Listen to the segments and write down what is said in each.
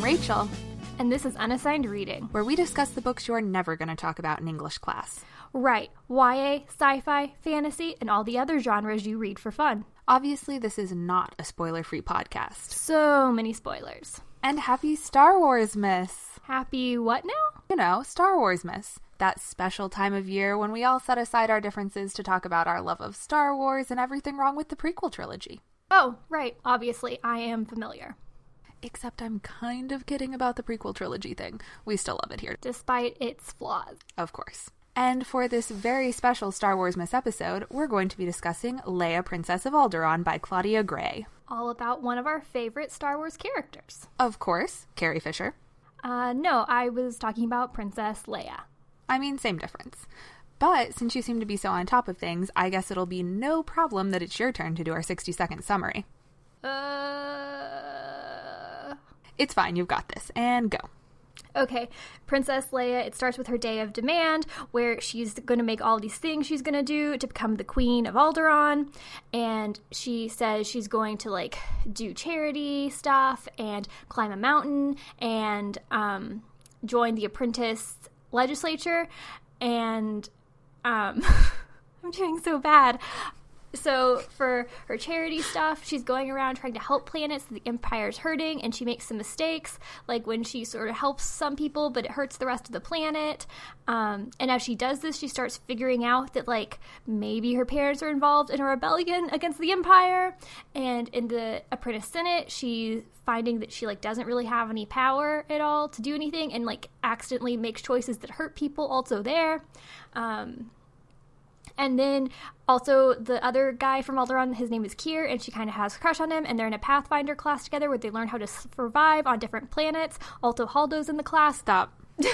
Rachel, and this is Unassigned Reading, where we discuss the books you're never going to talk about in English class. Right, YA, sci-fi, fantasy, and all the other genres you read for fun. Obviously, this is not a spoiler-free podcast. So many spoilers. And happy Star Wars, Miss! Happy what now? You know, Star Wars, Miss. That special time of year when we all set aside our differences to talk about our love of Star Wars and everything wrong with the prequel trilogy. Oh, right. Obviously, I am familiar. Except I'm kind of kidding about the prequel trilogy thing. We still love it here. Despite its flaws. Of course. And for this very special Star Wars Miss episode, we're going to be discussing Leia, Princess of Alderaan by Claudia Gray. All about one of our favorite Star Wars characters. Of course, Carrie Fisher. No, I was talking about Princess Leia. I mean, same difference. But since you seem to be so on top of things, I guess it'll be no problem that it's your turn to do our 60-second summary. It's fine, you've got this. And go. Okay, Princess Leia, it starts with her Day of Demand, where she's going to make all these things she's going to do to become the Queen of Alderaan, and she says she's going to, do charity stuff, and climb a mountain, and join the apprentice legislature, and, I'm doing so bad. So for her charity stuff, she's going around trying to help planets that the Empire's hurting, and she makes some mistakes, like when she sort of helps some people, but it hurts the rest of the planet. And as she does this, she starts figuring out that, maybe her parents are involved in a rebellion against the Empire. And in the Apprentice Senate, she's finding that she, doesn't really have any power at all to do anything, and, accidentally makes choices that hurt people also there. And then also the other guy from Alderaan, his name is Kier, and she kind of has a crush on him, and they're in a Pathfinder class together where they learn how to survive on different planets. Also, Haldo's in the class. Stop. That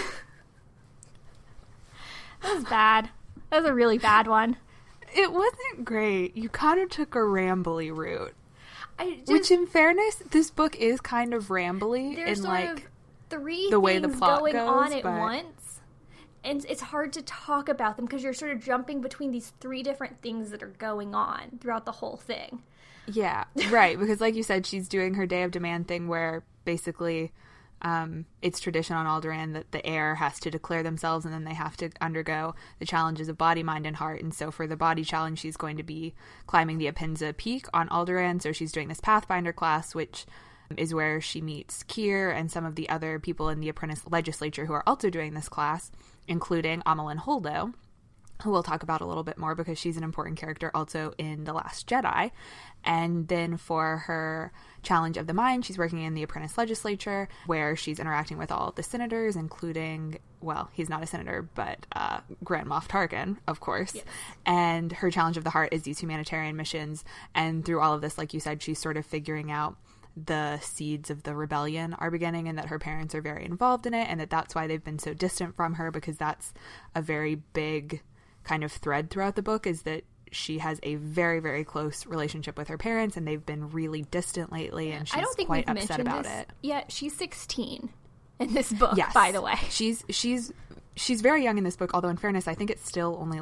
was bad. That was a really bad one. It wasn't great. You kind of took a rambly route. Which, in fairness, this book is kind of rambly. There's in, sort of three the way things the plot going goes, on at but... once. And it's hard to talk about them because you're sort of jumping between these three different things that are going on throughout the whole thing. Yeah, right. Because like you said, she's doing her Day of Demand thing where basically it's tradition on Alderaan that the heir has to declare themselves and then they have to undergo the challenges of body, mind, and heart. And so for the body challenge, she's going to be climbing the Apinza Peak on Alderaan. So she's doing this Pathfinder class, which is where she meets Kier and some of the other people in the Apprentice Legislature who are also doing this class, including Amilyn Holdo, who we'll talk about a little bit more because she's an important character also in The Last Jedi. And then for her Challenge of the Mind, she's working in the Apprentice Legislature, where she's interacting with all the senators, including, well, he's not a senator, but Grand Moff Tarkin, of course. Yes. And her Challenge of the Heart is these humanitarian missions. And through all of this, like you said, she's sort of figuring out the seeds of the rebellion are beginning and that her parents are very involved in it and that's why they've been so distant from her, because that's a very big kind of thread throughout the book, is that she has a very, very close relationship with her parents and they've been really distant lately, and she's quite upset about it. Yeah, she's 16 in this book, yes. By the way. She's very young in this book, although in fairness, I think it's still only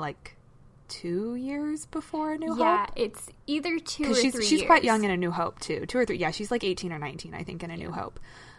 2 years before A New Hope. Yeah, it's either 2 or 3 years. She's quite young in A New Hope, too. 2 or 3. Yeah, she's 18 or 19, I think, in A New Hope.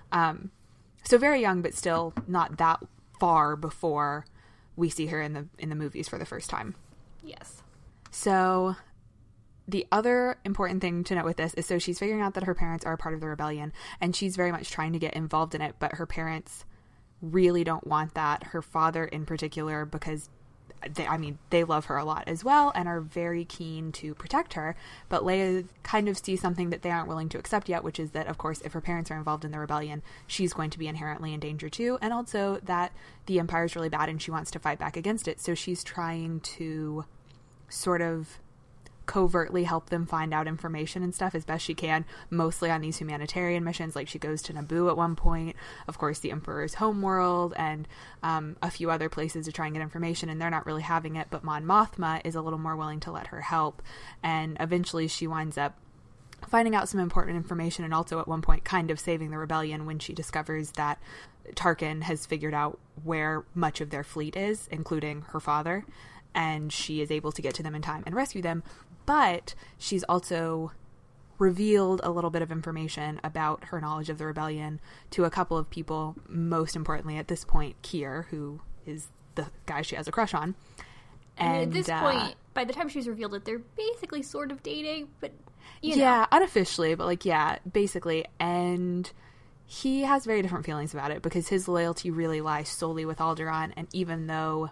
So very young, but still not that far before we see her in the movies for the first time. Yes. So the other important thing to note with this is, so she's figuring out that her parents are a part of the rebellion, and she's very much trying to get involved in it, but her parents really don't want that. Her father in particular, because they love her a lot as well and are very keen to protect her. But Leia kind of sees something that they aren't willing to accept yet, which is that, of course, if her parents are involved in the rebellion, she's going to be inherently in danger too. And also that the Empire is really bad and she wants to fight back against it. So she's trying to sort of covertly help them find out information and stuff as best she can, mostly on these humanitarian missions. She goes to Naboo at one point, of course the Emperor's homeworld, and a few other places to try and get information, and they're not really having it, but Mon Mothma is a little more willing to let her help, and eventually she winds up finding out some important information, and also at one point kind of saving the rebellion when she discovers that Tarkin has figured out where much of their fleet is, including her father, and she is able to get to them in time and rescue them. But she's also revealed a little bit of information about her knowledge of the rebellion to a couple of people, most importantly at this point, Kier, who is the guy she has a crush on. And I mean, at this point, by the time she's revealed it, they're basically sort of dating, but, you know. Yeah, unofficially, but, like, yeah, basically. And he has very different feelings about it because his loyalty really lies solely with Alderaan, and even though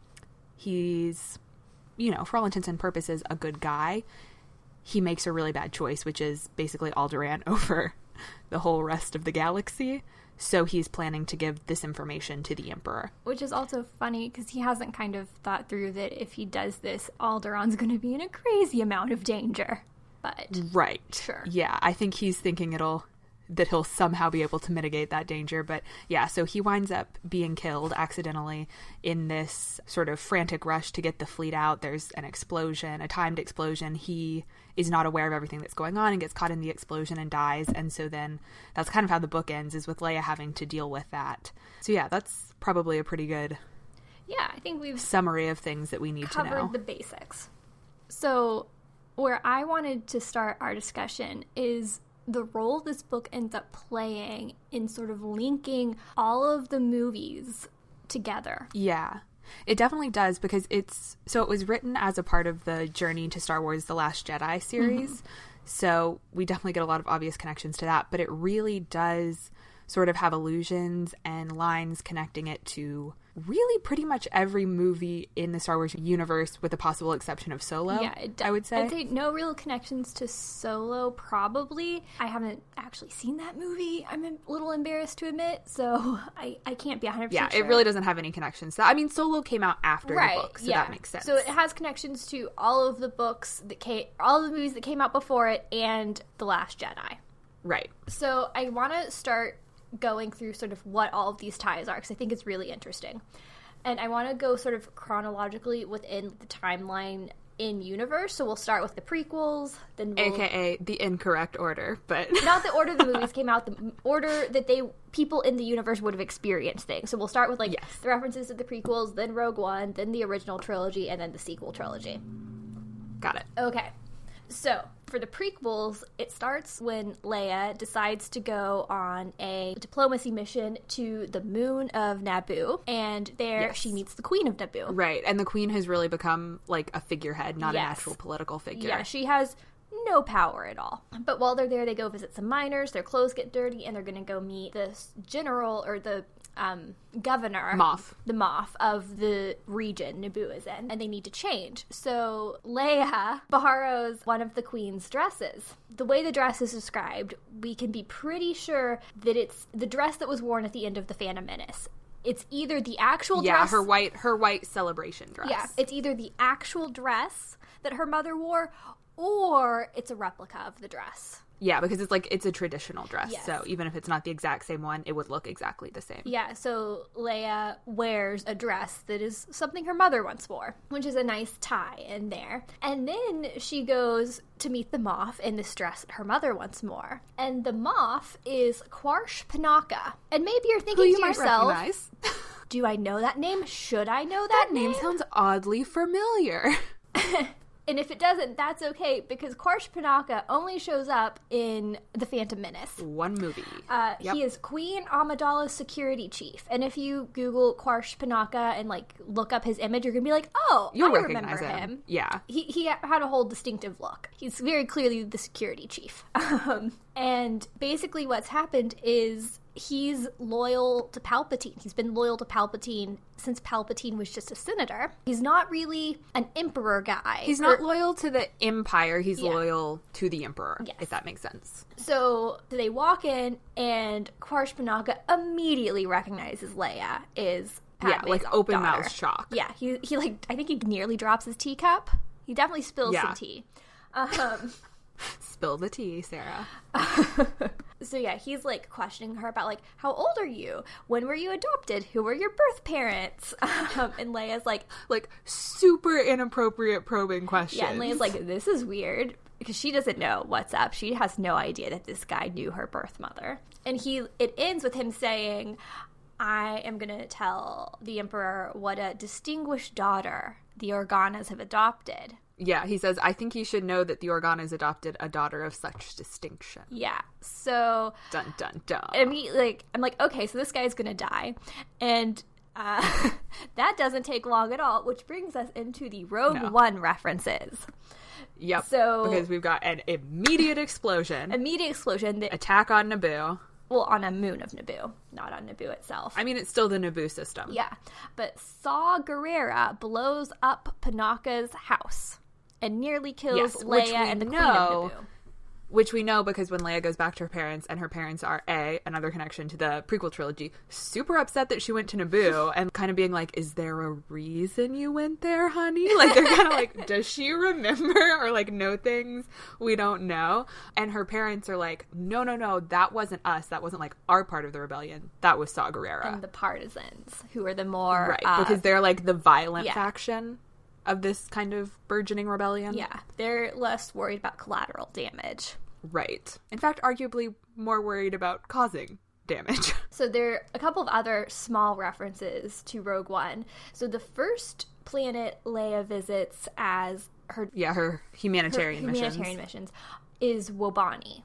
he's, you know, for all intents and purposes, a good guy, he makes a really bad choice, which is basically Alderaan over the whole rest of the galaxy. So he's planning to give this information to the Emperor. Which is also funny because he hasn't kind of thought through that if he does this, Alderaan's going to be in a crazy amount of danger. But right. Sure. Yeah, I think he's thinking that he'll somehow be able to mitigate that danger. But yeah, so he winds up being killed accidentally in this sort of frantic rush to get the fleet out. There's an explosion, a timed explosion. He is not aware of everything that's going on and gets caught in the explosion and dies. And so then that's kind of how the book ends, is with Leia having to deal with that. So yeah, that's probably a pretty good I think we've summary of things that we need to know. Covered the basics. So where I wanted to start our discussion is the role this book ends up playing in sort of linking all of the movies together. Yeah, it definitely does, because it was written as a part of the Journey to Star Wars The Last Jedi series. Mm-hmm. So we definitely get a lot of obvious connections to that, but it really does sort of have allusions and lines connecting it to really pretty much every movie in the Star Wars universe, with the possible exception of Solo. Yeah, I would say. I'd say no real connections to Solo, probably. I haven't actually seen that movie, I'm a little embarrassed to admit, so I can't be 100% sure. It really doesn't have any connections. I mean, Solo came out after the book, so that makes sense. So it has connections to all of the books all of the movies that came out before it, and The Last Jedi. Right. So I want to start going through sort of what all of these ties are, because I think it's really interesting. And I want to go sort of chronologically within the timeline in universe. So we'll start with the prequels, then AKA the incorrect order, but not the order the movies came out, the order that people in the universe would have experienced things. So we'll start with the references to the prequels, then Rogue One, then the original trilogy, and then the sequel trilogy. Got it. Okay. So, for the prequels, it starts when Leia decides to go on a diplomacy mission to the moon of Naboo, and there she meets the Queen of Naboo. Right, and the Queen has really become, like, a figurehead, not an actual political figure. Yeah, she has no power at all. But while they're there, they go visit some miners, their clothes get dirty, and they're going to go meet this general, or the governor, the Moff of the region Naboo is in, and they need to change. So Leia borrows one of the Queen's dresses. The way the dress is described, we can be pretty sure that it's the dress that was worn at the end of The Phantom Menace. It's either the actual dress... Yeah, her white celebration dress. Yeah, it's either the actual dress that her mother wore, or it's a replica of the dress. Yeah, because it's a traditional dress, yes. So even if it's not the exact same one, it would look exactly the same. Yeah, so Leia wears a dress that is something her mother once wore, which is a nice tie in there. And then she goes to meet the Moff in this dress that her mother once wore. And the Moff is Quarsh Panaka. And maybe you're thinking to yourself, recognize. Do I know that name? Should I know that name? That name sounds oddly familiar. And if it doesn't, that's okay, because Quarsh Panaka only shows up in The Phantom Menace. One movie. He is Queen Amidala's security chief. And if you Google Quarsh Panaka and, look up his image, you're going to be like, oh, I remember him. Yeah. He had a whole distinctive look. He's very clearly the security chief. And basically what's happened is he's loyal to Palpatine. He's been loyal to Palpatine since Palpatine was just a senator. He's not really an emperor guy. He's not loyal to the Empire. He's loyal to the Emperor, if that makes sense. So they walk in, and Quarsh Panaka immediately recognizes Leia is Padme's open-mouthed shock. Yeah, he I think he nearly drops his teacup. He definitely spills some tea. Spill the tea, Sarah. So yeah, he's questioning her about how old are you? When were you adopted? Who were your birth parents? And Leia's super inappropriate probing questions. Yeah, and Leia's this is weird, because she doesn't know what's up. She has no idea that this guy knew her birth mother. And it ends with him saying, I am going to tell the Emperor what a distinguished daughter the Organas have adopted. Yeah, he says, I think you should know that the Organas adopted a daughter of such distinction. Yeah. So Dun, dun, dun. I'm like, okay, so this guy's gonna die. And that doesn't take long at all, which brings us into the Rogue One references. Yep. So because we've got an immediate explosion. That, attack on Naboo. Well, on a moon of Naboo, not on Naboo itself. I mean, it's still the Naboo system. Yeah. But Saw Gerrera blows up Panaka's house and nearly kills Leia and the Queen of Naboo. Which we know because when Leia goes back to her parents, and her parents are, another connection to the prequel trilogy, super upset that she went to Naboo, and kind of being like, is there a reason you went there, honey? Like, they're kind of like, does she remember? Or, like, know things we don't know? And her parents are like, no, that wasn't us. That wasn't, like, our part of the rebellion. That was Saw Gerrera. And the partisans, who are the more... Right, because they're, like, the violent faction of this kind of burgeoning rebellion. Yeah, they're less worried about collateral damage. Right. In fact, arguably more worried about causing damage. So there are a couple of other small references to Rogue One. So the first planet Leia visits as her humanitarian missions is Wobani,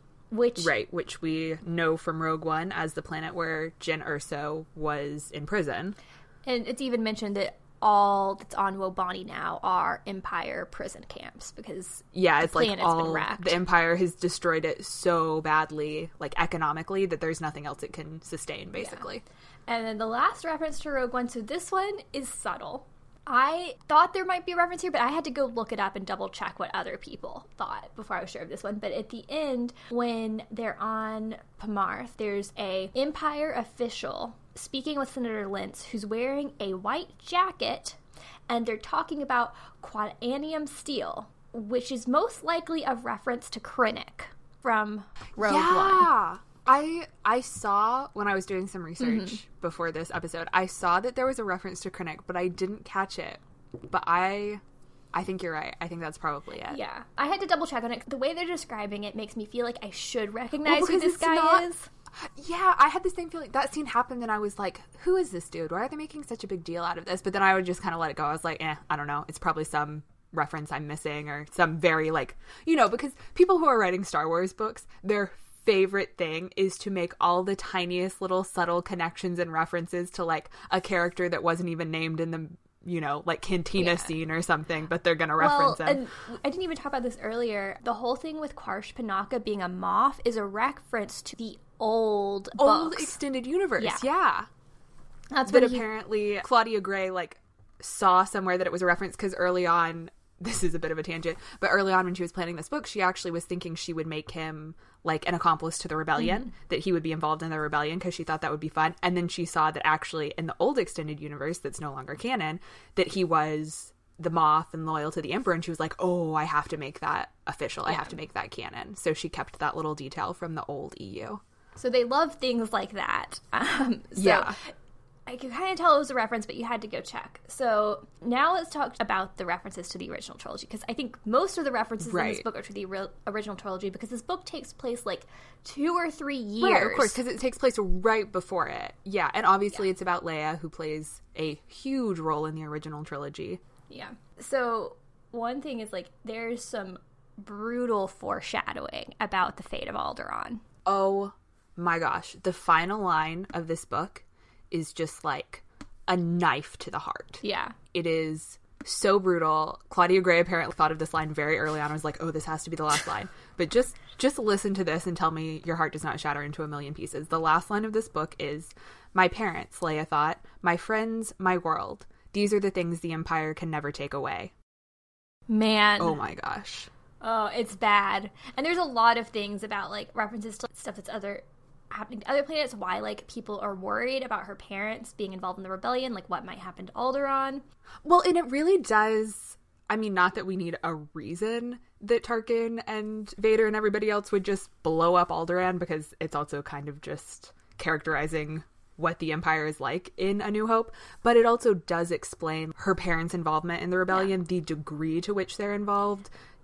which we know from Rogue One as the planet where Jyn Erso was in prison. And it's even mentioned that all that's on Wobani now are Empire prison camps because it's like been wrecked. The Empire has destroyed it so badly, like economically, that there's nothing else it can sustain, basically. Yeah. And then the last reference to Rogue One, so this one is subtle. I thought there might be a reference here, but I had to go look it up and double check what other people thought before I was sure of this one. But at the end, when they're on Pamarth, there's a Empire official speaking with Senator Lentz, who's wearing a white jacket, and they're talking about quadanium steel, which is most likely a reference to Krennic from Rogue One. I saw, when I was doing some research before this episode, I saw that there was a reference to Krennic, but I didn't catch it. But I think you're right. I think that's probably it. Yeah. I had to double check on it. The way they're describing it makes me feel like I should recognize who this guy is. Yeah, I had the same feeling. That scene happened and I was like, who is this dude? Why are they making such a big deal out of this? But then I would just kind of let it go. I was like, I don't know. It's probably some reference I'm missing or some very because people who are writing Star Wars books, their favorite thing is to make all the tiniest little subtle connections and references to like a character that wasn't even named in the cantina scene or something, but they're gonna reference him. And I didn't even talk about this earlier. The whole thing with Karsh Panaka being a Moff is a reference to the old extended universe. Yeah. That's what apparently Claudia Gray saw somewhere that it was a reference, because early on, this is a bit of a tangent, but early on when she was planning this book, she actually was thinking she would make him like an accomplice to the rebellion, that he would be involved in the rebellion because she thought that would be fun. And then she saw that actually in the old extended universe that's no longer canon, that he was the Moff and loyal to the Emperor, and she was like, oh, I have to make that official. I have to make that canon. So she kept that little detail from the old EU. So they love things like that. I could kind of tell it was a reference, but you had to go check. So now let's talk about the references to the original trilogy, because I think most of the references in this book are to the original trilogy, because this book takes place 2 or 3 years. Right, of course, because it takes place right before it. Yeah, and obviously it's about Leia, who plays a huge role in the original trilogy. Yeah. So one thing is, there's some brutal foreshadowing about the fate of Alderaan. Oh my gosh. The final line of this book is just a knife to the heart. Yeah. It is so brutal. Claudia Gray apparently thought of this line very early on. I was like, oh, this has to be the last line. But just listen to this and tell me your heart does not shatter into a million pieces. The last line of this book is, my parents, Leia thought, my friends, my world. These are the things the Empire can never take away. Man. Oh my gosh. Oh, it's bad. And there's a lot of things about references to stuff that's happening to other planets, why people are worried about her parents being involved in the rebellion, what might happen to Alderaan. Well, and it really does, I mean, not that we need a reason that Tarkin and Vader and everybody else would just blow up Alderaan, because it's also kind of just characterizing what the Empire is like in A New Hope, but it also does explain her parents' involvement in the rebellion, the degree to which they're involved,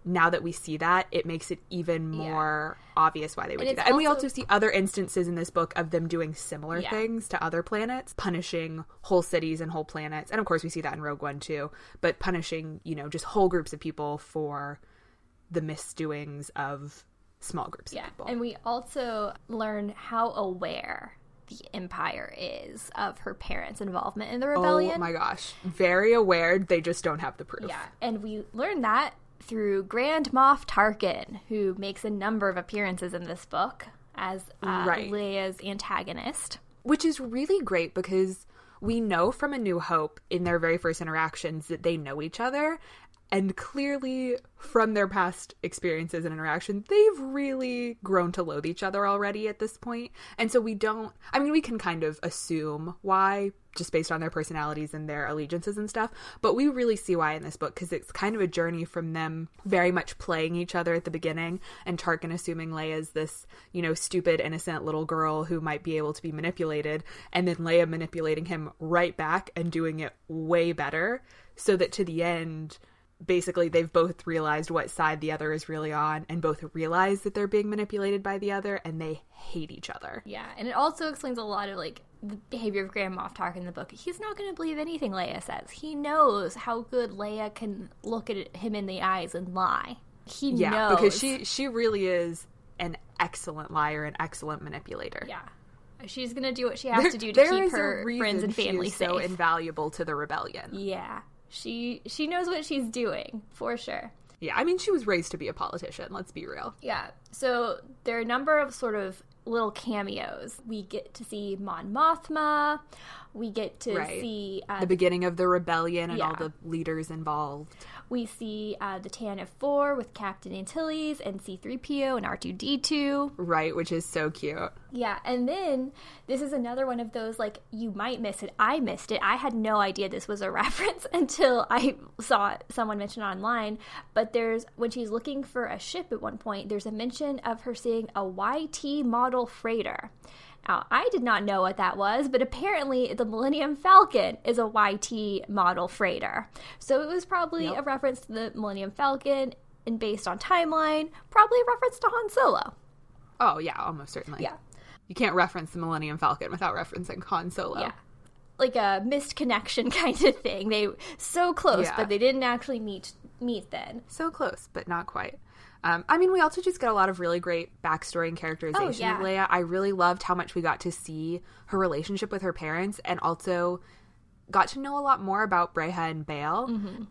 now that we see that, it makes it even more obvious why they would do that. Also, and we also see other instances in this book of them doing similar things to other planets, punishing whole cities and whole planets. And of course we see that in Rogue One too, but punishing, you know, just whole groups of people for the misdoings of small groups of people. And we also learn how aware the Empire is of her parents' involvement in the rebellion. Oh my gosh. Very aware. They just don't have the proof. Yeah. And we learn that through Grand Moff Tarkin, who makes a number of appearances in this book as Leia's antagonist. Which is really great because we know from A New Hope in their very first interactions that they know each other. And clearly, from their past experiences and interaction, they've really grown to loathe each other already at this point. And so we can kind of assume why, just based on their personalities and their allegiances and stuff. But we really see why in this book, because it's kind of a journey from them very much playing each other at the beginning, and Tarkin assuming Leia's this, you know, stupid, innocent little girl who might be able to be manipulated, and then Leia manipulating him right back and doing it way better, so that to the end, basically they've both realized what side the other is really on, and both realize that they're being manipulated by the other, and they hate each other. Yeah, and it also explains a lot of, like, the behavior of Grand Moff Tarkin in the book. He's not going to believe anything Leia says. He knows how good Leia can look at him in the eyes and lie. He knows. Because she really is an excellent liar, an excellent manipulator. Yeah. She's going to do what she has to do to keep her friends and family safe. So invaluable to the rebellion. Yeah. She knows what she's doing, for sure. Yeah, I mean, she was raised to be a politician, let's be real. Yeah, so there are a number of sort of little cameos. We get to see Mon Mothma, we get to see... the beginning of the rebellion and all the leaders involved. We see the Tantive 4 with Captain Antilles and C-3PO and R2-D2. Right, which is so cute. Yeah, and then this is another one of those, like, you might miss it. I missed it. I had no idea this was a reference until I saw someone mention online. But when she's looking for a ship at one point, there's a mention of her seeing a YT model freighter. Now, I did not know what that was, but apparently the Millennium Falcon is a YT model freighter. So it was probably a reference to the Millennium Falcon, and based on timeline, probably a reference to Han Solo. Oh, yeah, almost certainly. Yeah. You can't reference the Millennium Falcon without referencing Han Solo. Yeah. Like a missed connection kind of thing. They so close, but they didn't actually meet then. So close, but not quite. I mean, we also just get a lot of really great backstory and characterization of Leia. I really loved how much we got to see her relationship with her parents, and also got to know a lot more about Breha and Bail,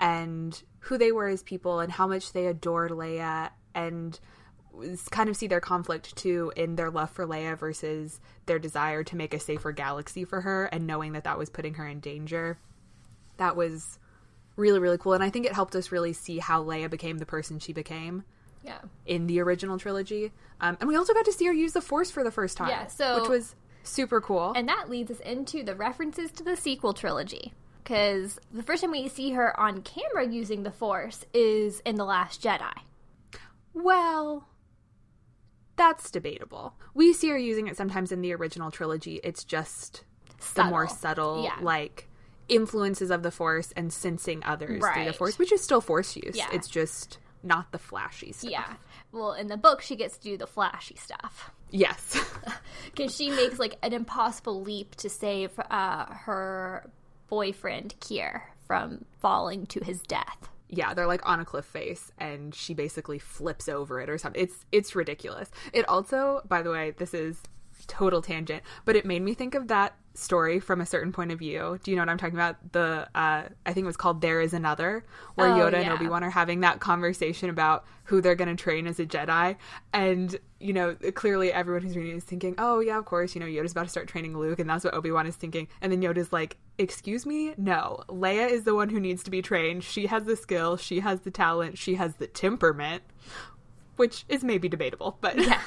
and who they were as people, and how much they adored Leia, and kind of see their conflict too in their love for Leia versus their desire to make a safer galaxy for her, and knowing that that was putting her in danger. That was really, really cool, and I think it helped us really see how Leia became the person she became. Yeah. In the original trilogy. And we also got to see her use the Force for the first time. Yeah, which was super cool. And that leads us into the references to the sequel trilogy. Because the first time we see her on camera using the Force is in The Last Jedi. Well, that's debatable. We see her using it sometimes in the original trilogy. It's just the more subtle, like, influences of the Force and sensing others through the Force, which is still Force use. Yeah. It's just not the flashy stuff. Yeah. Well, in the book, she gets to do the flashy stuff. Yes. Because she makes, like, an impossible leap to save her boyfriend, Kier, from falling to his death. Yeah, they're, like, on a cliff face, and she basically flips over it or something. It's ridiculous. It also, by the way, this is total tangent, but it made me think of that story from a certain point of view. Do you know what I'm talking about? I think it was called There Is Another, where Yoda and Obi-Wan are having that conversation about who they're going to train as a Jedi. And, you know, clearly everyone who's reading is thinking, oh, yeah, of course, you know, Yoda's about to start training Luke, and that's what Obi-Wan is thinking. And then Yoda's like, excuse me? No. Leia is the one who needs to be trained. She has the skill. She has the talent. She has the temperament, which is maybe debatable, but... Yeah.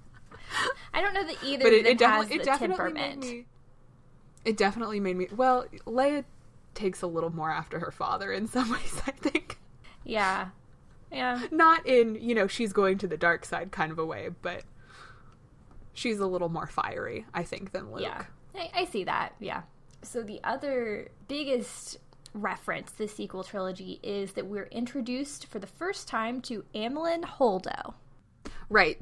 I don't know that either of them has the temperament. It definitely made me... Well, Leia takes a little more after her father in some ways, I think. Yeah. Yeah. Not in, you know, she's going to the dark side kind of a way, but she's a little more fiery, I think, than Luke. Yeah. I see that, yeah. So the other biggest reference to the sequel trilogy is that we're introduced for the first time to Amilyn Holdo. Right.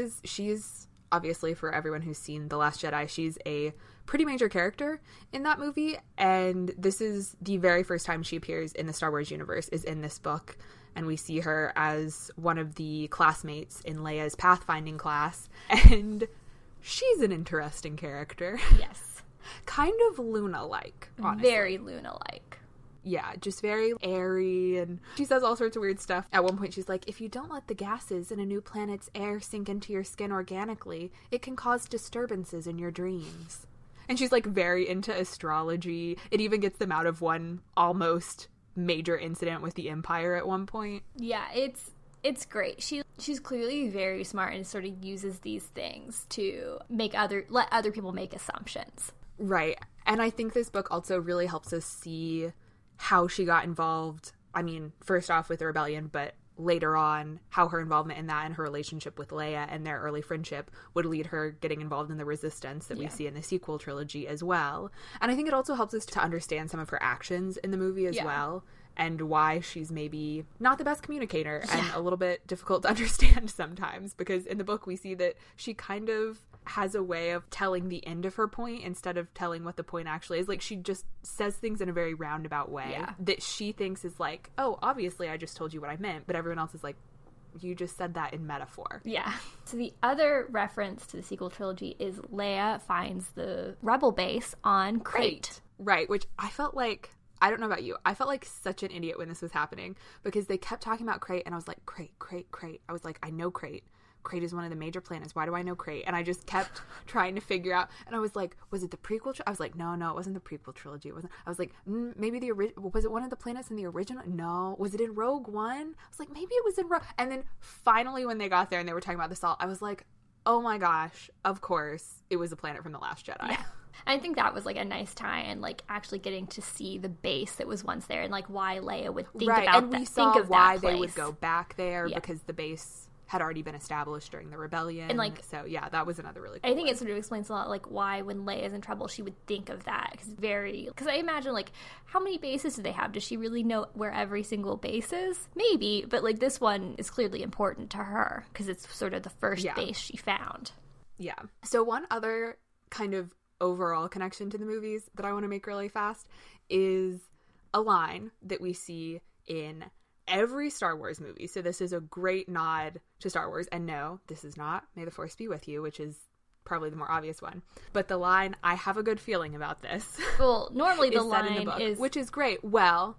She's obviously, for everyone who's seen The Last Jedi, she's a pretty major character in that movie. And this is the very first time she appears in the Star Wars universe, is in this book. And we see her as one of the classmates in Leia's pathfinding class. And she's an interesting character. Yes. Kind of Luna-like, honestly. Very Luna-like. Yeah, just very airy, and she says all sorts of weird stuff. At one point, she's like, if you don't let the gases in a new planet's air sink into your skin organically, it can cause disturbances in your dreams. And she's, like, very into astrology. It even gets them out of one almost major incident with the Empire at one point. Yeah, it's great. She's clearly very smart and sort of uses these things to let other people make assumptions. Right. And I think this book also really helps us see how she got involved. I mean, first off with the rebellion, but later on how her involvement in that and her relationship with Leia and their early friendship would lead her getting involved in the resistance that we see in the sequel trilogy as well. And I think it also helps us to understand some of her actions in the movie as well, and why she's maybe not the best communicator and a little bit difficult to understand sometimes, because in the book we see that she kind of has a way of telling the end of her point instead of telling what the point actually is. Like, she just says things in a very roundabout way that she thinks is like, oh, obviously I just told you what I meant, but everyone else is like, you just said that in metaphor. Yeah. So the other reference to the sequel trilogy is Leia finds the rebel base on Crait. Right, which I felt like, I don't know about you, I felt like such an idiot when this was happening, because they kept talking about Crait, and I was like, Crait. I was like, I know Crait. Crait is one of the major planets. Why do I know Crait? And I just kept trying to figure out. And I was like, was it the prequel? I was like, no, it wasn't the prequel trilogy. It wasn't. I was like, maybe the original. Was it one of the planets in the original? No. Was it in Rogue One? I was like, maybe it was in Rogue. And then finally, when they got there and they were talking about the salt, I was like, oh my gosh, of course, it was a planet from The Last Jedi. Yeah. I think that was like a nice tie, and like actually getting to see the base that was once there, and like why Leia would think about that. And we saw why they would go back there because the base had already been established during the rebellion. And like, so yeah, that was another really cool I think it sort of explains a lot like why when Leia's in trouble she would think of that, because I imagine like how many bases do they have? Does she really know where every single base is? Maybe, but like this one is clearly important to her because it's sort of the first base she found. Yeah. So one other kind of overall connection to the movies that I want to make really fast is a line that we see in every Star Wars movie. So this is a great nod to Star Wars. And no, this is not May the Force Be With You, which is probably the more obvious one. But the line, I have a good feeling about this. Well, normally the line in the book, is... which is great. Well,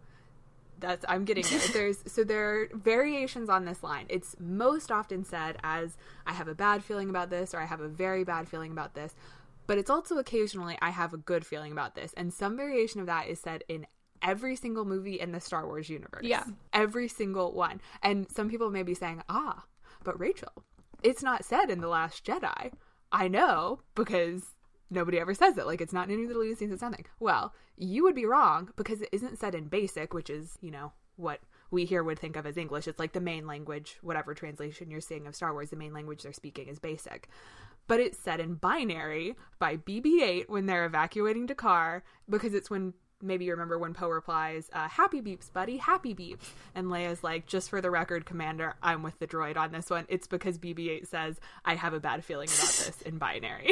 I'm getting there. There are variations on this line. It's most often said as, I have a bad feeling about this, or I have a very bad feeling about this. But it's also occasionally, I have a good feeling about this. And some variation of that is said in every single movie in the Star Wars universe. Yeah. Every single one. And some people may be saying, but Rachel, it's not said in The Last Jedi. I know, because nobody ever says it. Like, it's not in any of the deleted scenes or something. Well, you would be wrong, because it isn't said in Basic, which is, what we here would think of as English. It's like the main language, whatever translation you're seeing of Star Wars, the main language they're speaking is Basic. But it's said in Binary by BB-8 when they're evacuating Dakar, because it's when, maybe you remember when Poe replies, happy beeps, buddy, happy beeps. And Leia's like, just for the record, Commander, I'm with the droid on this one. It's because BB-8 says, I have a bad feeling about this in Binary.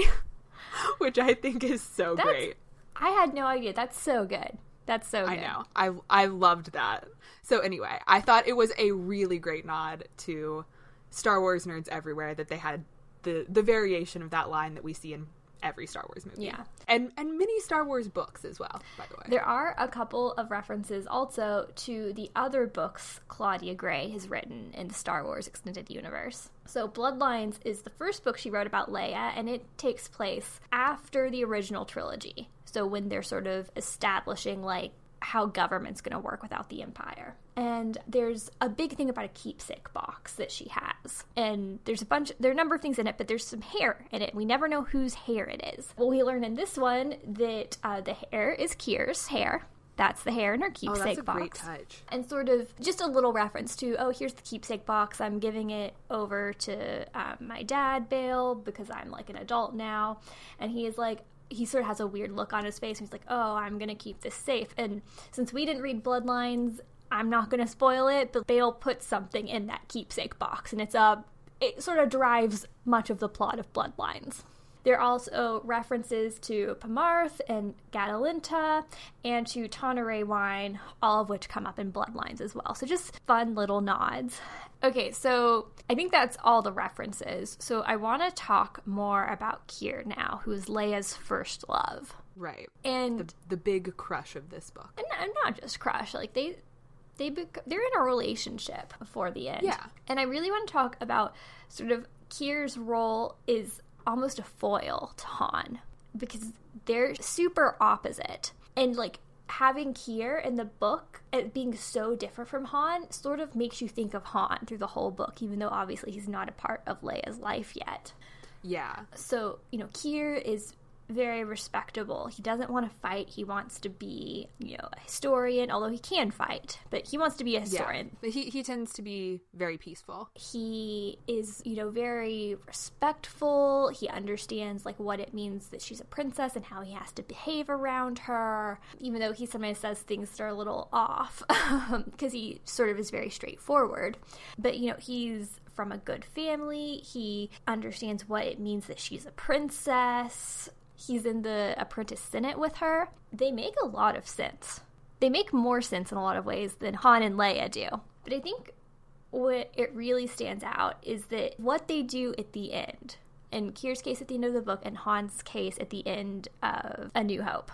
Which I think is so great. I had no idea. That's so good. That's so good. I know. I loved that. So anyway, I thought it was a really great nod to Star Wars nerds everywhere that they had the variation of that line that we see in every Star Wars movie. Yeah. And many Star Wars books as well, by the way. There are a couple of references also to the other books Claudia Gray has written in the Star Wars Extended Universe. So Bloodlines is the first book she wrote about Leia, and it takes place after the original trilogy. So when they're sort of establishing, like, how government's going to work without the Empire. And there's a big thing about a keepsake box that she has. And there are a number of things in it, but there's some hair in it. We never know whose hair it is. Well, we learn in this one that the hair is Kier's hair. That's the hair in her keepsake box. That's a great touch. And sort of just a little reference to, here's the keepsake box. I'm giving it over to my dad, Bale, because I'm like an adult now. And he is like, he sort of has a weird look on his face, and he's like, oh, I'm going to keep this safe. And since we didn't read Bloodlines, I'm not going to spoil it, but Bale puts something in that keepsake box, and it sort of drives much of the plot of Bloodlines. There are also references to Pamarth and Gadalinta and to Tonneray wine, all of which come up in Bloodlines as well. So just fun little nods. Okay, so I think that's all the references. So I want to talk more about Keir now, who is Leia's first love. Right. And the big crush of this book. And not just crush, like they're in a relationship before the end. Yeah. And I really want to talk about sort of Keir's role is almost a foil to Han, because they're super opposite. And like having Keir in the book being so different from Han sort of makes you think of Han through the whole book, even though obviously he's not a part of Leia's life yet. Yeah. So, Keir is very respectable. He doesn't want to fight. He wants to be, a historian, although he can fight, but he wants to be a historian. Yeah, but he tends to be very peaceful. He is, very respectful. He understands, what it means that she's a princess and how he has to behave around her, even though he sometimes says things that are a little off, because he sort of is very straightforward. But, he's from a good family. He understands what it means that she's a princess. He's in the apprentice senate with her. They make a lot of sense. They make more sense in a lot of ways than Han and Leia do. But I think what it really stands out is that what they do at the end, in Keir's case at the end of the book and Han's case at the end of A New Hope.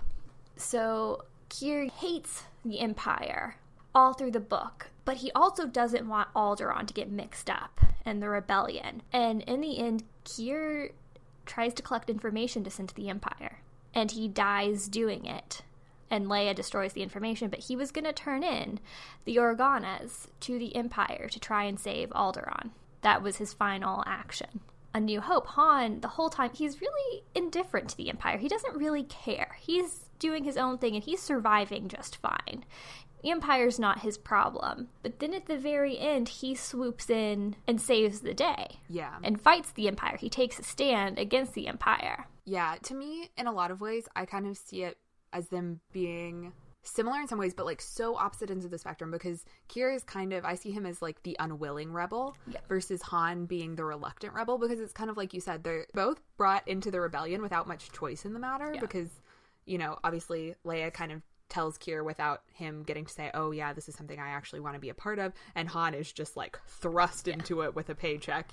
So Keir hates the Empire all through the book, but he also doesn't want Alderaan to get mixed up in the rebellion. And in the end, Keir tries to collect information to send to the Empire, and he dies doing it. And Leia destroys the information, but he was going to turn in the Organas to the Empire to try and save Alderaan. That was his final action. A New Hope, Han, the whole time, he's really indifferent to the Empire. He doesn't really care. He's doing his own thing, and he's surviving just fine. The Empire's not his problem. But then at the very end, he swoops in and saves the day. Yeah. And fights the Empire. He takes a stand against the Empire. Yeah, to me, in a lot of ways, I kind of see it as them being similar in some ways, but so opposite ends of the spectrum, because Keir is kind of, I see him as the unwilling rebel versus Han being the reluctant rebel, because it's kind of like you said, they're both brought into the rebellion without much choice in the matter, because, obviously Leia kind of tells Keir without him getting to say, oh yeah, this is something I actually want to be a part of, and Han is just thrust into it with a paycheck,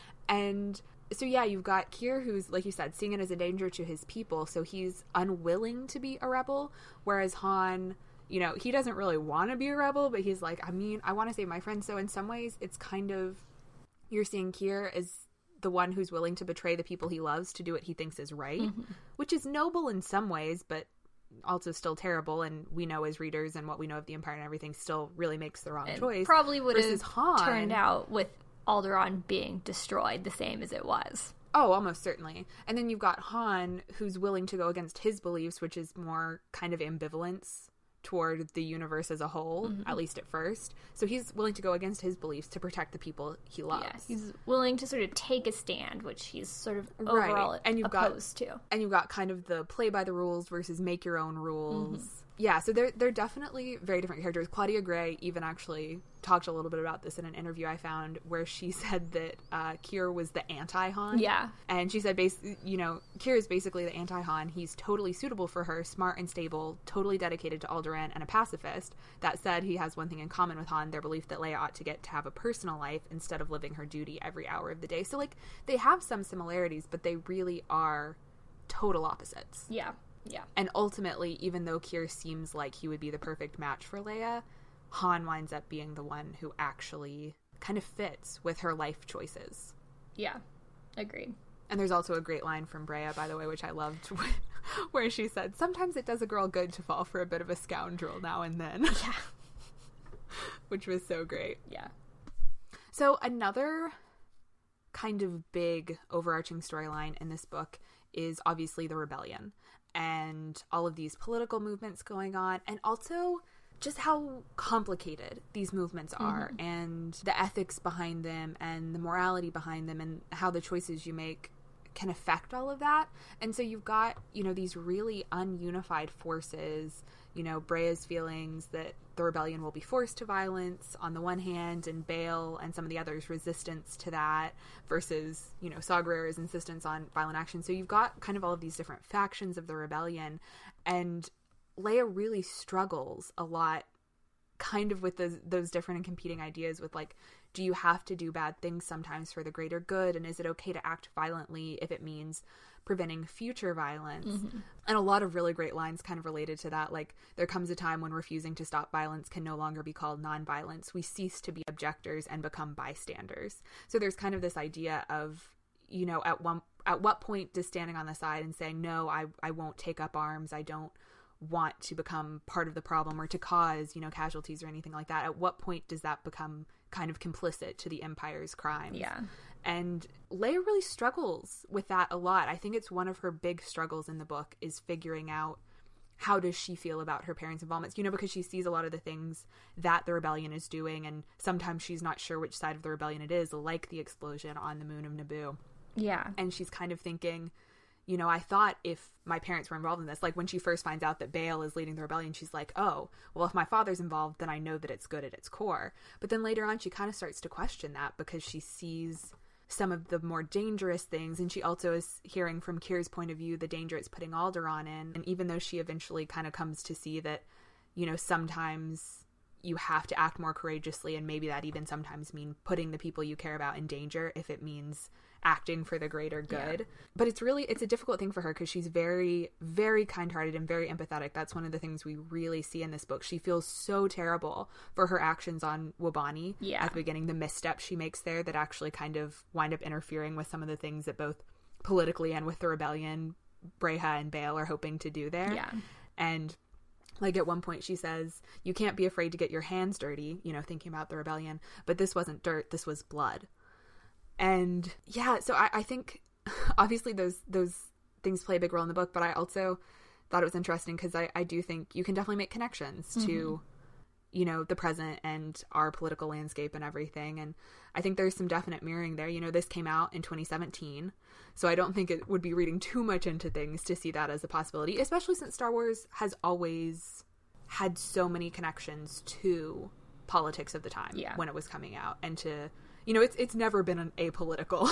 and so yeah, you've got Keir who's, like you said, seeing it as a danger to his people, so he's unwilling to be a rebel, whereas Han, he doesn't really want to be a rebel, but he's like, I want to save my friends. So in some ways it's kind of, you're seeing Keir as the one who's willing to betray the people he loves to do what he thinks is right, which is noble in some ways, but also still terrible, and we know as readers and what we know of the Empire and everything still really makes the wrong choice. Probably would have turned out with Alderaan being destroyed the same as it was. Oh, almost certainly. And then you've got Han, who's willing to go against his beliefs, which is more kind of ambivalence toward the universe as a whole, at least at first. So he's willing to go against his beliefs to protect the people he loves. Yeah, he's willing to sort of take a stand, which he's sort of overall opposed to. And you've got kind of the play by the rules versus make your own rules. Yeah, so they're definitely very different characters. Claudia Gray even actually talked a little bit about this in an interview I found, where she said that Keir was the anti-Han. Yeah. And she said, Keir is basically the anti-Han. He's totally suitable for her, smart and stable, totally dedicated to Alderaan, and a pacifist. That said, he has one thing in common with Han, their belief that Leia ought to get to have a personal life instead of living her duty every hour of the day. So, they have some similarities, but they really are total opposites. Yeah. Yeah. And ultimately, even though Keir seems like he would be the perfect match for Leia, Han winds up being the one who actually kind of fits with her life choices. Yeah. Agreed. And there's also a great line from Brea, by the way, which I loved, where she said, sometimes it does a girl good to fall for a bit of a scoundrel now and then. Yeah. Which was so great. Yeah. So another kind of big overarching storyline in this book is obviously the rebellion and all of these political movements going on, and also just how complicated these movements are, and the ethics behind them and the morality behind them, and how the choices you make can affect all of that. And so you've got, you know, these really ununified forces, you know, Brea's feelings that the rebellion will be forced to violence on the one hand, and Bael and some of the others' resistance to that versus, you know, Saw Gerrera's insistence on violent action. So you've got kind of all of these different factions of the rebellion, and Leia really struggles a lot kind of with those different and competing ideas with, like, do you have to do bad things sometimes for the greater good? And is it okay to act violently if it means preventing future violence? Mm-hmm. And a lot of really great lines kind of related to that. Like, there comes a time when refusing to stop violence can no longer be called nonviolence. We cease to be objectors and become bystanders. So there's kind of this idea of, you know, at what point does standing on the side and saying, no, I won't take up arms, I don't want to become part of the problem or to cause, you know, casualties or anything like that, at what point does that become kind of complicit to the Empire's crimes? Yeah. And Leia really struggles with that a lot. I think it's one of her big struggles in the book, is figuring out how does she feel about her parents' involvements, you know, because she sees a lot of the things that the rebellion is doing, and sometimes she's not sure which side of the rebellion it is, like the explosion on the moon of Naboo. Yeah. And she's kind of thinking, you know, I thought if my parents were involved in this, like when she first finds out that Bael is leading the rebellion, she's like, oh, well, if my father's involved, then I know that it's good at its core. But then later on, she kind of starts to question that because she sees some of the more dangerous things. And she also is hearing from Kyr's point of view the danger it's putting Alderaan in. And even though she eventually kind of comes to see that, you know, sometimes you have to act more courageously, and maybe that even sometimes mean putting the people you care about in danger if it means acting for the greater good. Yeah. But it's a difficult thing for her because she's very, very kind-hearted and very empathetic. That's one of the things we really see in this book. She feels so terrible for her actions on Wobani at the beginning, the missteps she makes there that actually kind of wind up interfering with some of the things that both politically and with the rebellion, Breha and Bael are hoping to do there. Yeah. And like at one point she says, you can't be afraid to get your hands dirty, you know, thinking about the rebellion, but this wasn't dirt, this was blood. And yeah, so I think obviously those things play a big role in the book, but I also thought it was interesting because I do think you can definitely make connections to, you know, the present and our political landscape and everything. And I think there's some definite mirroring there. You know, this came out in 2017, so I don't think it would be reading too much into things to see that as a possibility, especially since Star Wars has always had so many connections to politics of the time when it was coming out, and to, you know, it's never been an apolitical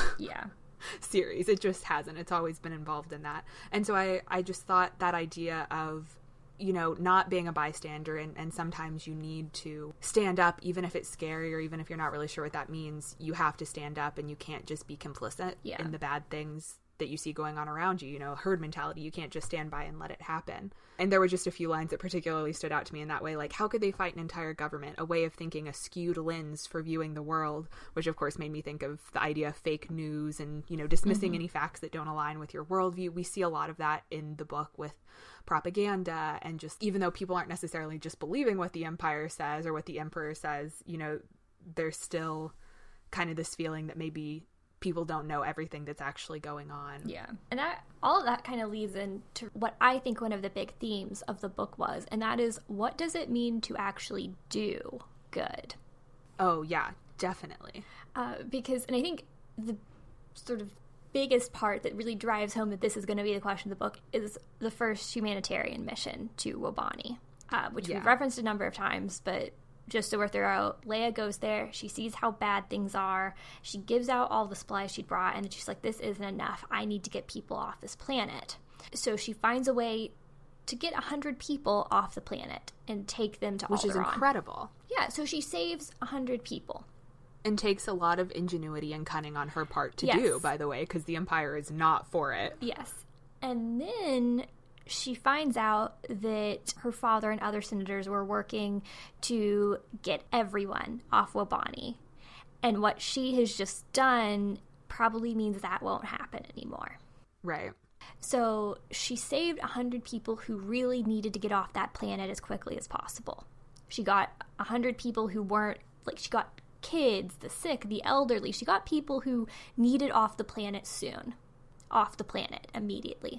series. It just hasn't. It's always been involved in that. And so I just thought that idea of, you know, not being a bystander, and sometimes you need to stand up, even if it's scary or even if you're not really sure what that means. You have to stand up, and you can't just be complicit in the bad things that you see going on around you. You know, herd mentality. You can't just stand by and let it happen. And there were just a few lines that particularly stood out to me in that way. Like, how could they fight an entire government? A way of thinking, a skewed lens for viewing the world, which of course made me think of the idea of fake news and, you know, dismissing any facts that don't align with your worldview. We see a lot of that in the book with propaganda, and just, even though people aren't necessarily just believing what the Empire says or what the Emperor says, you know, there's still kind of this feeling that maybe people don't know everything that's actually going on. Yeah. And all of that kind of leads into what I think one of the big themes of the book was, and that is, what does it mean to actually do good? Oh, yeah, definitely. Because I think the sort of biggest part that really drives home that this is going to be the question of the book is the first humanitarian mission to Wobani, which we've referenced a number of times, but just so we're thorough, Leia goes there, she sees how bad things are, she gives out all the supplies she'd brought, and she's like, this isn't enough, I need to get people off this planet. So she finds a way to get 100 people off the planet and take them to Alderaan. Which is incredible. Yeah, so she saves 100 people. And takes a lot of ingenuity and cunning on her part to do, by the way, because the Empire is not for it. Yes. And then she finds out that her father and other senators were working to get everyone off Wobani. And what she has just done probably means that won't happen anymore. Right. So she saved 100 people who really needed to get off that planet as quickly as possible. She got 100 people who weren't, like, she got kids, the sick, the elderly. She got people who needed off the planet soon. Off the planet immediately.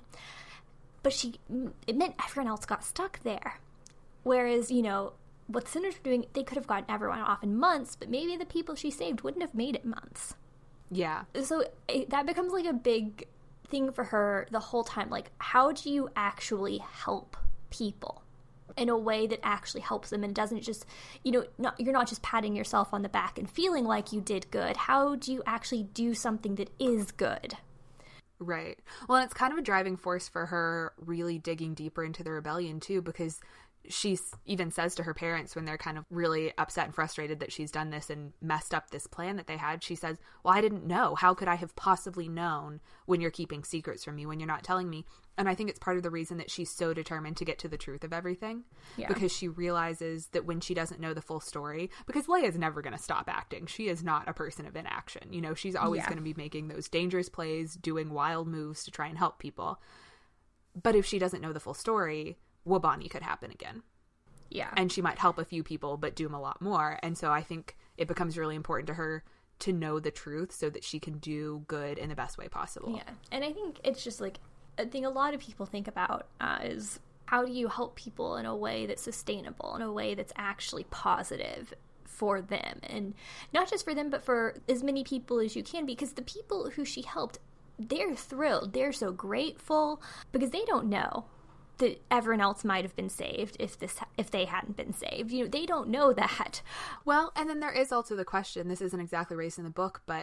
But it meant everyone else got stuck there. Whereas, you know, what the senators were doing, they could have gotten everyone off in months, but maybe the people she saved wouldn't have made it months. Yeah. So that becomes like a big thing for her the whole time. Like, how do you actually help people in a way that actually helps them and doesn't just, you're not just patting yourself on the back and feeling like you did good. How do you actually do something that is good? Right. Well, and it's kind of a driving force for her really digging deeper into the rebellion too, because she even says to her parents when they're kind of really upset and frustrated that she's done this and messed up this plan that they had, she says, well, I didn't know. How could I have possibly known when you're keeping secrets from me, when you're not telling me? And I think it's part of the reason that she's so determined to get to the truth of everything, because she realizes that when she doesn't know the full story, because Leia's never going to stop acting. She is not a person of inaction. She's always going to be making those dangerous plays, doing wild moves to try and help people. But if she doesn't know the full story, Wabani could happen again. Yeah. And she might help a few people, but doom a lot more. And so I think it becomes really important to her to know the truth so that she can do good in the best way possible. Yeah. And I think it's just like a thing a lot of people think about is how do you help people in a way that's sustainable, in a way that's actually positive for them. And not just for them, but for as many people as you can, because the people who she helped, they're thrilled. They're so grateful because they don't know that everyone else might have been saved if they hadn't been saved. They don't know that. Well, and then there is also the question, this isn't exactly raised in the book, but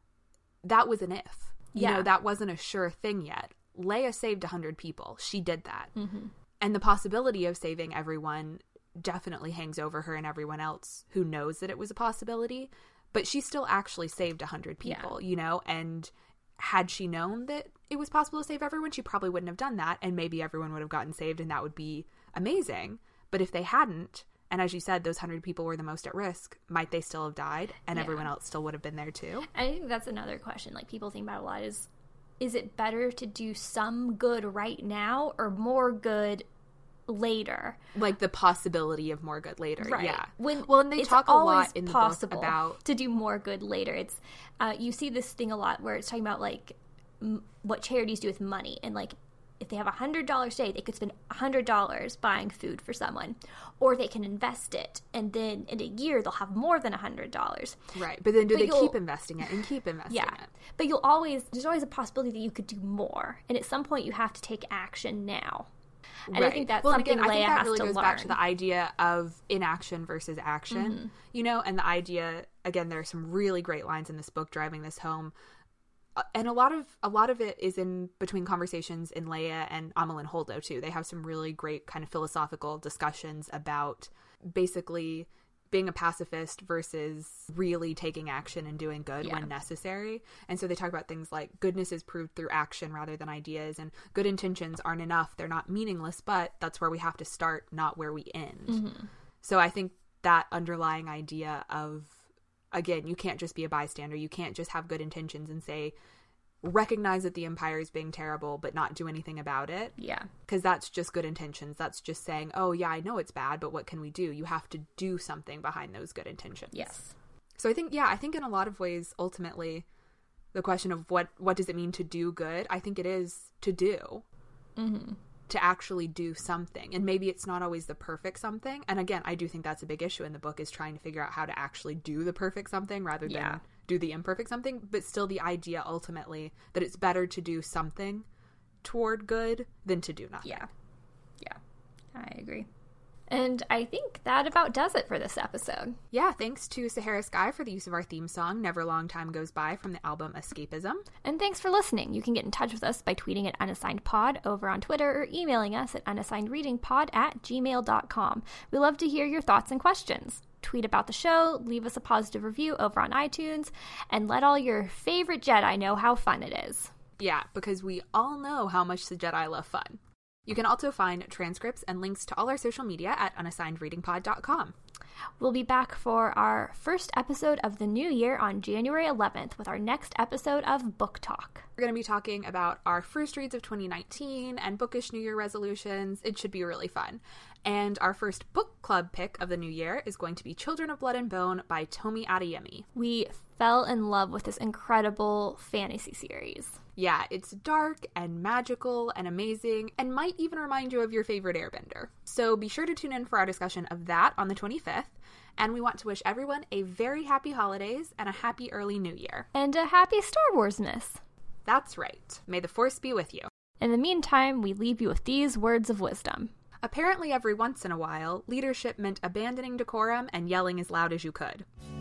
that was an if. That wasn't a sure thing yet. Leia saved 100 people. She did that. Mm-hmm. And the possibility of saving everyone definitely hangs over her and everyone else who knows that it was a possibility. But she still actually saved 100 people, and had she known that it was possible to save everyone, she probably wouldn't have done that, and maybe everyone would have gotten saved, and that would be amazing. But if they hadn't, and as you said, those 100 people were the most at risk, might they still have died, and everyone else still would have been there too? I think that's another question, like, people think about a lot is it better to do some good right now or more good later? Like the possibility of more good later, right. Yeah. And they talk a lot in the book about to do more good later. It's you see this thing a lot where it's talking about like what charities do with money, and like if they have $100 today, they could spend $100 buying food for someone, or they can invest it, and then in a year they'll have more than $100. Right, but then they keep investing it and keep investing it? But there's always a possibility that you could do more, and at some point you have to take action now. And I think that's something Leia has to learn. Goes back to the idea of inaction versus action, and the idea, again, there are some really great lines in this book driving this home. And a lot of it is in between conversations in Leia and Amilyn Holdo too. They have some really great kind of philosophical discussions about basically being a pacifist versus really taking action and doing good when necessary. And so they talk about things like goodness is proved through action rather than ideas, and good intentions aren't enough. They're not meaningless, but that's where we have to start, not where we end. Mm-hmm. So I think that underlying idea of, again, you can't just be a bystander. You can't just have good intentions and recognize that the Empire is being terrible, but not do anything about it. Yeah. Because that's just good intentions. That's just saying, oh, yeah, I know it's bad, but what can we do? You have to do something behind those good intentions. Yes. So I think in a lot of ways, ultimately, the question of what does it mean to do good, I think it is to do. Mm-hmm. To actually do something. And maybe it's not always the perfect something. And again, I do think that's a big issue in the book, is trying to figure out how to actually do the perfect something rather than do the imperfect something. But still the idea ultimately that it's better to do something toward good than to do nothing. Yeah. I agree. And I think that about does it for this episode. Yeah, thanks to Sahara Sky for the use of our theme song, Never Long Time Goes By, from the album Escapism. And thanks for listening. You can get in touch with us by tweeting at unassignedpod over on Twitter, or emailing us at unassignedreadingpod@gmail.com. We love to hear your thoughts and questions. Tweet about the show, leave us a positive review over on iTunes, and let all your favorite Jedi know how fun it is. Yeah, because we all know how much the Jedi love fun. You can also find transcripts and links to all our social media at unassignedreadingpod.com. We'll be back for our first episode of the new year on January 11th with our next episode of Book Talk. We're going to be talking about our first reads of 2019 and bookish New Year resolutions. It should be really fun. And our first book club pick of the new year is going to be Children of Blood and Bone by Tomi Adeyemi. We fell in love with this incredible fantasy series. Yeah, it's dark and magical and amazing, and might even remind you of your favorite airbender. So be sure to tune in for our discussion of that on the 25th. And we want to wish everyone a very happy holidays and a happy early new year. And a happy Star Wars-ness. That's right. May the Force be with you. In the meantime, we leave you with these words of wisdom. Apparently every once in a while, leadership meant abandoning decorum and yelling as loud as you could.